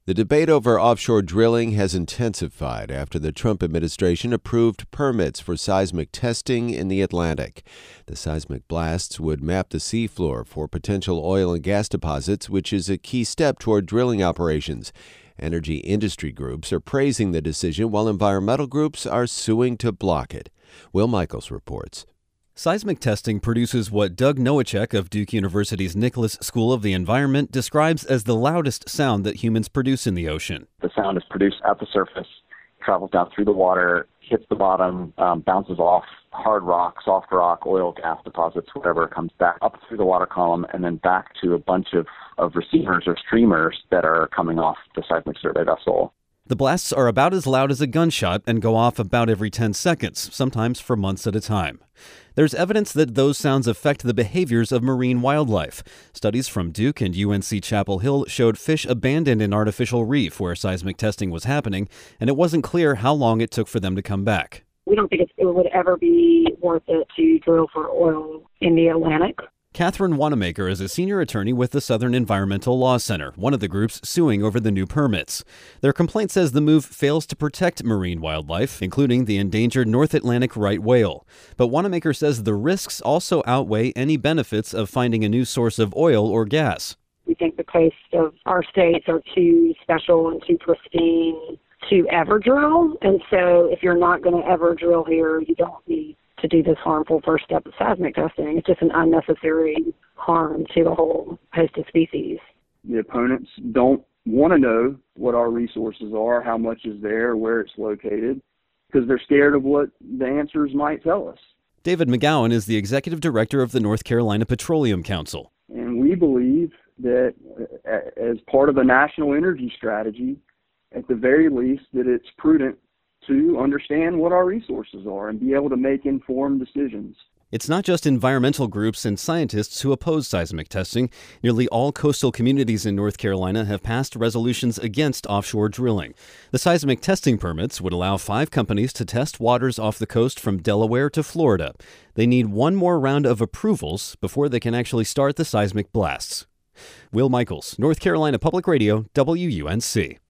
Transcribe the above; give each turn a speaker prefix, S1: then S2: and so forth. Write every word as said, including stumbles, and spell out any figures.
S1: The debate over offshore drilling has intensified after the Trump administration approved permits for seismic testing in the Atlantic. The seismic blasts would map the seafloor for potential oil and gas deposits, which is a key step toward drilling operations. Energy industry groups are praising the decision, while environmental groups are suing to block it. Will Michaels reports.
S2: Seismic testing produces what Doug Nowacek of Duke University's Nicholas School of the Environment describes as the loudest sound that humans produce in the ocean.
S3: The sound is produced at the surface, travels down through the water, hits the bottom, um, bounces off hard rock, soft rock, oil, gas deposits, whatever, comes back up through the water column and then back to a bunch of, of receivers or streamers that are coming off the seismic survey vessel.
S2: The blasts are about as loud as a gunshot and go off about every ten seconds, sometimes for months at a time. There's evidence that those sounds affect the behaviors of marine wildlife. Studies from Duke and U N C Chapel Hill showed fish abandoned in artificial reef where seismic testing was happening, and it wasn't clear how long it took for them to come back.
S4: We don't think it would ever be worth it to drill for oil in the Atlantic.
S2: Catherine Wanamaker is a senior attorney with the Southern Environmental Law Center, one of the groups suing over the new permits. Their complaint says the move fails to protect marine wildlife, including the endangered North Atlantic right whale. But Wanamaker says the risks also outweigh any benefits of finding a new source of oil or gas.
S4: We think the coasts of our states are too special and too pristine to ever drill. And so if you're not going to ever drill here, you don't need to do this harmful first step of seismic testing. It's just an unnecessary harm to the whole host of species.
S5: The opponents don't want to know what our resources are, how much is there, where it's located, because they're scared of what the answers might tell us.
S2: David McGowan is the executive director of the North Carolina Petroleum Council.
S5: And we believe that as part of a national energy strategy, at the very least, that it's prudent to understand what our resources are and be able to make informed decisions.
S2: It's not just environmental groups and scientists who oppose seismic testing. Nearly all coastal communities in North Carolina have passed resolutions against offshore drilling. The seismic testing permits would allow five companies to test waters off the coast from Delaware to Florida. They need one more round of approvals before they can actually start the seismic blasts. Will Michaels, North Carolina Public Radio, W U N C.